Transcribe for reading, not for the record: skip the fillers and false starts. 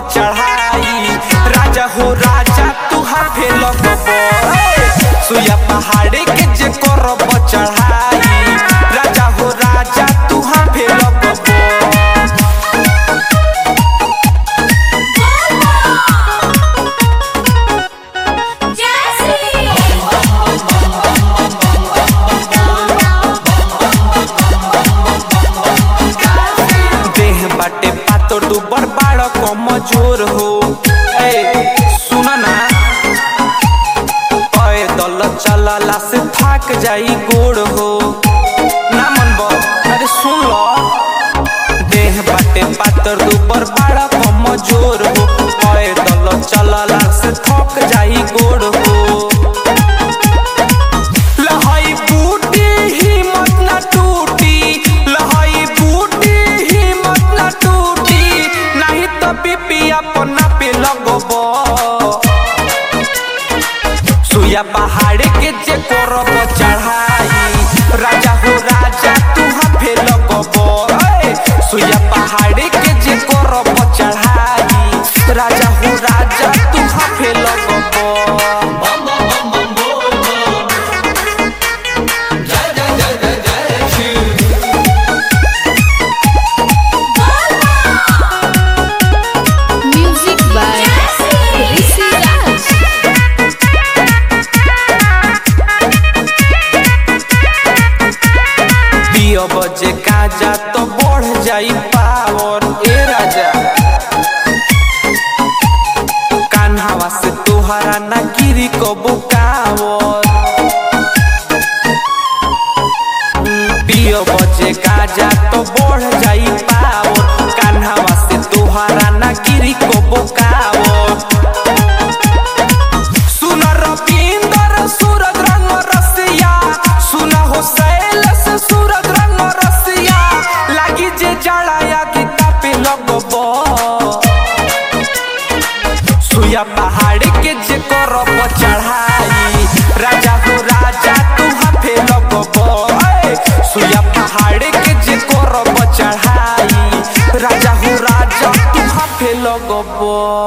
चढ़ाई। राजा हो राजा तू हाफे लगब सुया पहाड़ी के जे करब चढ़ाई। राजा हो राजा तू हाफे लगब। देह बाटे पातर तू बड़ कमजोर हो। सुना ना पैदल चलला से थक जाई गोड़ हो ना मन। अरे सुन लो देह बाटे पातर तू बड़ कमजोर हो। पैदल चलला से थक जाई गोड़ हो। लहाई बूटी हिम्मत ना टूटी। लहाई बूटी हिम्मत ना टूटी। नहीं तो बीपी अपना पे लगब। सुया पहाड़ी के जे करब चढ़ाई। राजा हो राजा तू हाफे लगब। सुया पहाड़ी के जे करब चढ़ाई। राजा हो राजा तू हाफे लगब। Music by Rishi Raj. पियो बजे गाजा तो बढ़ जाई पावर। ए राजा कान्हावा से तोहरा ना गिरी कबो कावर। पियो बजे गाजा तो बढ़ जाई पावर। कान्हावा से तोहरा ना गिरी कबो कावर। सुना रविंदर सूरज रंग रसिया। सुना हो शैलेश सूरज रंग रसिया। लागी जे जड़ाया गीता पे लगब। सुया पहाड़ी के जे करब चढ़ाई। राजा हो राजा तू हाफे लगब। सुया पहाड़ी के जे करब चढ़ाई। राजा हो राजा तू हाफे लगब।